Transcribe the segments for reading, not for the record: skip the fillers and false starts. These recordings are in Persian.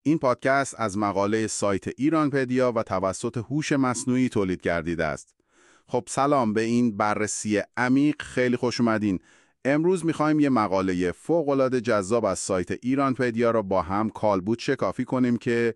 این پادکست از مقاله سایت ایرانپدیا و توسط هوش مصنوعی تولید گردیده است. خب سلام، به این بررسی عمیق خیلی خوش اومدین. امروز میخوایم یه مقاله فوق‌العاده جذاب از سایت ایرانپدیا رو با هم کالبد شکافی کنیم که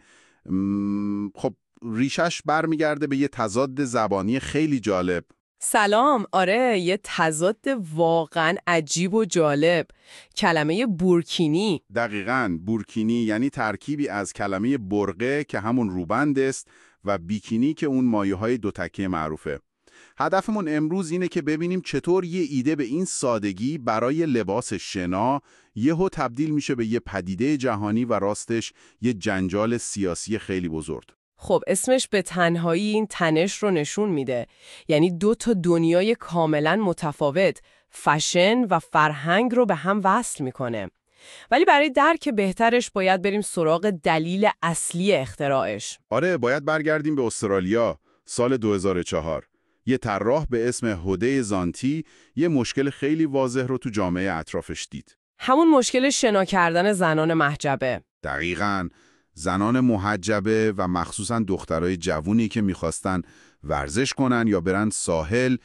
خب ریشش برمیگرده به یه تضاد زبانی خیلی جالب. سلام، آره، یه تضاد واقعا عجیب و جالب. کلمه بورکینی. دقیقاً، بورکینی یعنی ترکیبی از کلمه برقه که همون روبند است و بیکینی که اون مایه‌های دو تکه معروفه. هدفمون امروز اینه که ببینیم چطور یه ایده به این سادگی برای لباس شنا یهو تبدیل میشه به یه پدیده جهانی و راستش یه جنجال سیاسی خیلی بزرگ. خب اسمش به تنهایی این تنش رو نشون میده. یعنی دو تا دنیای کاملا متفاوت، فشن و فرهنگ رو به هم وصل میکنه. ولی برای درک بهترش باید بریم سراغ دلیل اصلی اختراعش. آره، باید برگردیم به استرالیا سال 2004. یه طراح به اسم هوده زانتی یه مشکل خیلی واضح رو تو جامعه اطرافش دید. همون مشکل شنا کردن زنان محجبه. دقیقاً، زنان محجبه و مخصوصاً دخترای جوونی که میخواستن ورزش کنن یا برن ساحل،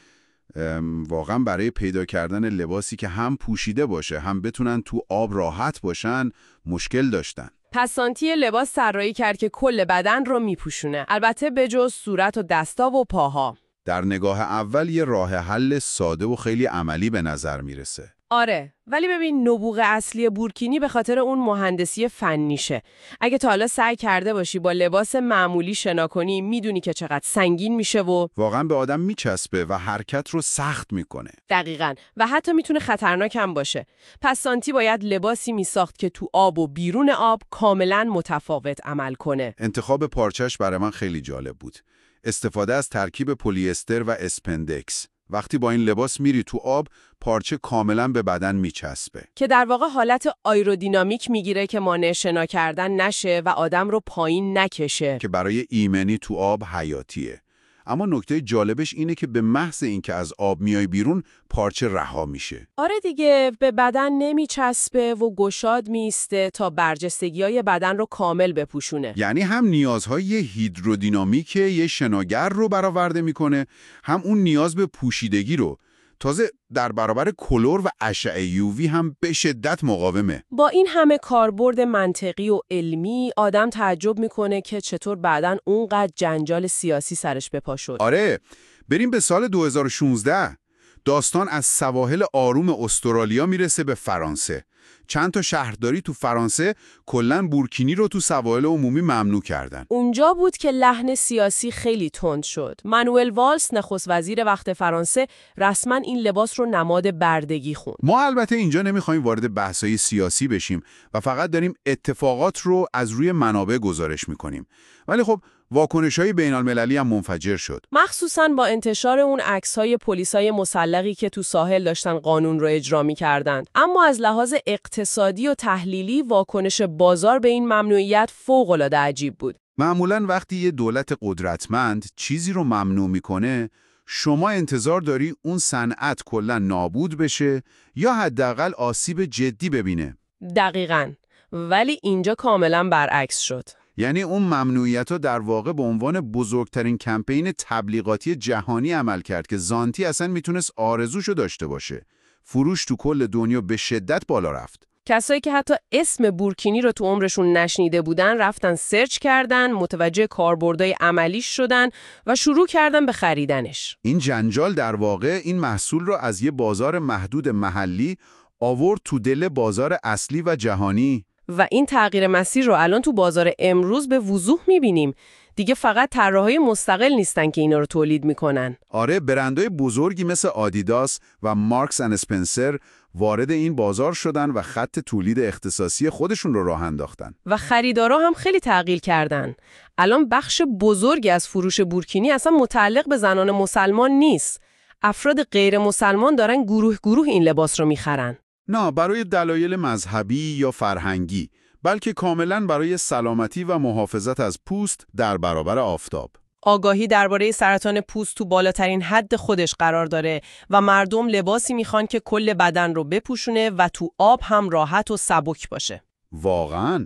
واقعاً برای پیدا کردن لباسی که هم پوشیده باشه هم بتونن تو آب راحت باشن مشکل داشتن. پس زانتی لباس طراحی کرد که کل بدن رو میپوشونه، البته بجز صورت و دستا و پاها. در نگاه اول یه راه حل ساده و خیلی عملی به نظر میرسه. آره، ولی ببین نبوغ اصلی بورکینی به خاطر اون مهندسی فنیشه. اگه تا حالا سعی کرده باشی با لباس معمولی شنا کنی، میدونی که چقدر سنگین میشه و واقعا به آدم میچسبه و حرکت رو سخت میکنه. دقیقاً، و حتی میتونه خطرناک هم باشه. پس زانتی باید لباسی میساخت که تو آب و بیرون آب کاملا متفاوت عمل کنه. انتخاب پارچش برای من خیلی جالب بود. استفاده از ترکیب پلی استر و اسپندکس. وقتی با این لباس میری تو آب، پارچه کاملا به بدن میچسبه که در واقع حالت آیرودینامیک میگیره که مانع شنا کردن نشه و آدم رو پایین نکشه، که برای ایمنی تو آب حیاتیه. اما نکته جالبش اینه که به محض اینکه از آب میای بیرون، پارچه رها میشه. آره دیگه، به بدن نمیچسبه و گشاد میسته تا برجستگی‌های بدن رو کامل بپوشونه. یعنی هم نیازهای هیدرودینامیک یه شناگر رو برآورده میکنه، هم اون نیاز به پوشیدگی رو. تازه در برابر کلور و اشعه یووی هم به شدت مقاومه. با این همه کاربرد منطقی و علمی، آدم تعجب میکنه که چطور بعداً اونقدر جنجال سیاسی سرش بپا شد. آره، بریم به سال 2016. داستان از سواحل آروم استرالیا میرسه به فرانسه. چند تا شهرداری تو فرانسه کلاً بورکینی رو تو سواحل عمومی ممنوع کردن. اونجا بود که لحن سیاسی خیلی تند شد. مانوئل والز، نخست وزیر وقت فرانسه، رسما این لباس رو نماد بردگی خوند. ما البته اینجا نمیخوایم وارد بحث‌های سیاسی بشیم و فقط داریم اتفاقات رو از روی منابع گزارش میکنیم. ولی خب واکنش‌های بین‌المللی هم منفجر شد. مخصوصاً با انتشار اون عکس‌های پلیسای مسلحی که تو ساحل داشتن قانون رو اجرا می‌کردند. اما از لحاظ اقتصادی و تحلیلی واکنش بازار به این ممنوعیت فوق‌العاده عجیب بود. معمولاً وقتی یه دولت قدرتمند چیزی رو ممنوع میکنه، شما انتظار داری اون صنعت کلاً نابود بشه یا حداقل آسیب جدی ببینه. دقیقاً. ولی اینجا کاملاً برعکس شد. یعنی اون ممنوعیت‌ها در واقع به عنوان بزرگترین کمپین تبلیغاتی جهانی عمل کرد که زانتی اصلا میتونست آرزوشو داشته باشه. فروش تو کل دنیا به شدت بالا رفت. کسایی که حتی اسم بورکینی رو تو عمرشون نشنیده بودن رفتن سرچ کردن، متوجه کاربردهای عملیش شدن و شروع کردن به خریدنش. این جنجال در واقع این محصول رو از یه بازار محدود محلی آورد تو دل بازار اصلی و جهانی. و این تغییر مسیر رو الان تو بازار امروز به وضوح می‌بینیم. دیگه فقط طراحای مستقل نیستن که اینا رو تولید میکنن. آره، برندهای بزرگی مثل آدیداس و مارکس اند اسپنسر وارد این بازار شدن و خط تولید اختصاصی خودشون رو راه انداختن. و خریدارا هم خیلی تغییر کردن. الان بخش بزرگی از فروش بورکینی اصلا متعلق به زنان مسلمان نیست. افراد غیر مسلمان دارن گروه این لباس رو میخرن. نه برای دلایل مذهبی یا فرهنگی، بلکه کاملاً برای سلامتی و محافظت از پوست در برابر آفتاب. آگاهی درباره سرطان پوست تو بالاترین حد خودش قرار داره و مردم لباسی میخوان که کل بدن رو بپوشونه و تو آب هم راحت و سبک باشه. واقعاً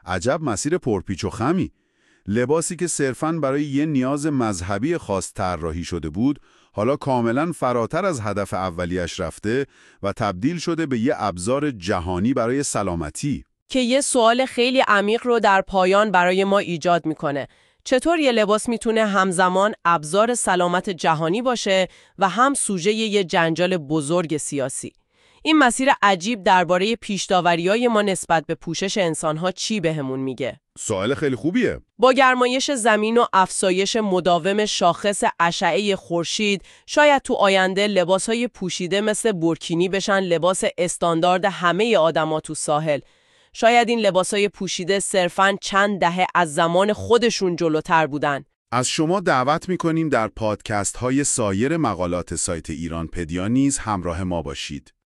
عجب مسیر پرپیچ و خمی. لباسی که صرفاً برای یه نیاز مذهبی خاص طراحی شده بود، حالا کاملاً فراتر از هدف اولیش رفته و تبدیل شده به یه ابزار جهانی برای سلامتی. که یه سوال خیلی عمیق رو در پایان برای ما ایجاد میکنه. چطور یه لباس میتونه همزمان ابزار سلامت جهانی باشه و هم سوژه یه جنجال بزرگ سیاسی؟ این مسیر عجیب درباره پیش‌داوری‌های ما نسبت به پوشش انسان‌ها چی بهمون میگه؟ سوال خیلی خوبیه. با گرمایش زمین و افزایش مداوم شاخص اشعه خورشید، شاید تو آینده لباس‌های پوشیده مثل برکینی بشن لباس استاندارد همه آدما تو ساحل. شاید این لباس‌های پوشیده صرفاً چند دهه از زمان خودشون جلوتر بودن. از شما دعوت می‌کنیم در پادکست‌های سایر مقالات سایت ایرانپدیا نیز همراه ما باشید.